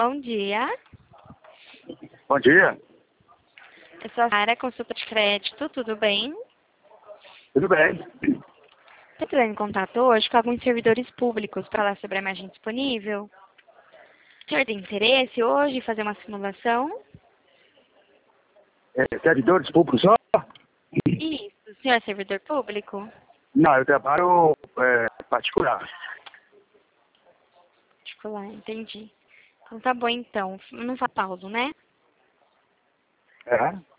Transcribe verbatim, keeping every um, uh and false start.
Bom dia. Bom dia. Eu sou a Sara, consulta de crédito, tudo bem? Tudo bem? Estou entrando em contato hoje com alguns servidores públicos para falar sobre a imagem disponível. O senhor tem interesse hoje em fazer uma simulação? É, servidores públicos só? Isso. O senhor é servidor público? Não, eu trabalho é, particular. Particular, entendi. Então tá bom então. Não faz Paulo, né? É.